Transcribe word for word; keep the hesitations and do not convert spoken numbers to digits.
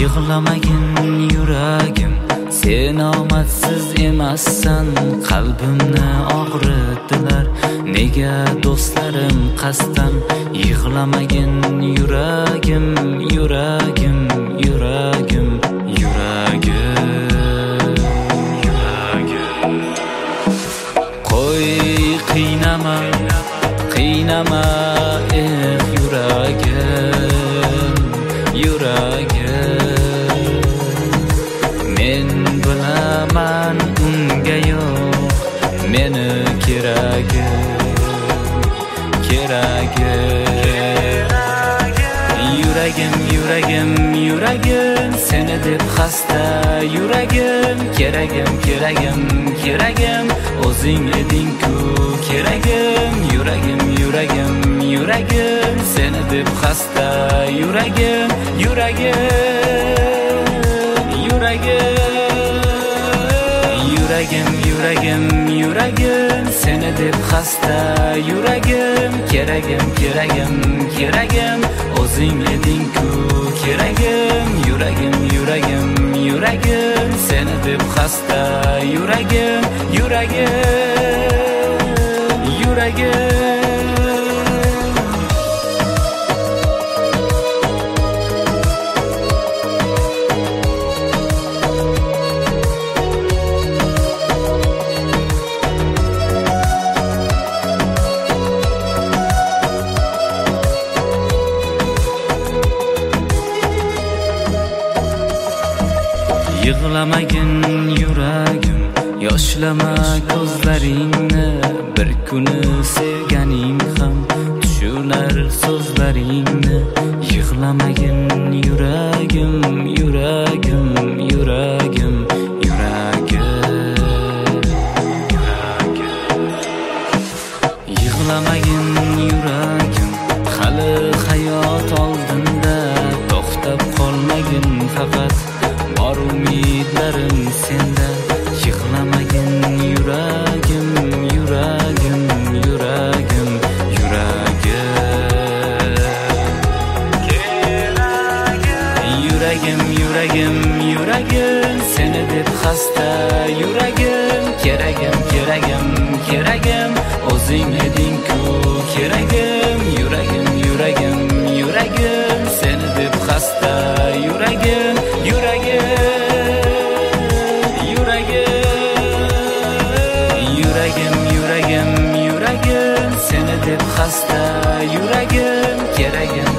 Yig'lamagin yuragim, sen omadsiz emassan. Qalbimni og'ritdilar nega do'stlarim qasddan. Yig'lamagin yuragim, yuragim, yuragim, yuragim, yuragim. Qo'y qiynama, qiynama eh yuragim, yuragim. Men bilaman unga yo'q meni keragim, keragim. Yuragim, yuragim, yuragim, seni deb xasta yuragim. Keragim, keragim, keragim, o'zing eding-ku keragim. Yuragim, yuragim, yuragim, seni deb xasta yuragim, yuragim, yuragim. Yuragim, yuragim, yuragim, seni deb xasta yuragim. Keragim, keragim, keragim, o'zing eding-ku keragim. Yuragim, yuragim, yuragim, seni deb xasta yuragim, yuragim, yuragim. Yig'lamagin yuragim, yoshlama ko'zlaringni. Bir kuni sevganing ham tushunar so'zlaringni. Yig'lamagin yuragim, yuragim, yuragim, yuragim, yuragim. Yig'lamagin yuragim, hali hayot oldinda. To'xtab qolmagin faqat, bor umidlarim senda. Yig'lamagin yuragim, yuragim, yuragim, yuragim. Yuragim, yuragim, yuragim, seni deb xasta yuragim. Keragim, keragim, keragim, o'zing eding-ku keragim. Yuragim, yuragim, yuragim, seni deb xasta yuragim, yuragim, yuragim. Yuragim, yuragim, yuragim, seni deb xasta yuragim. Keragim,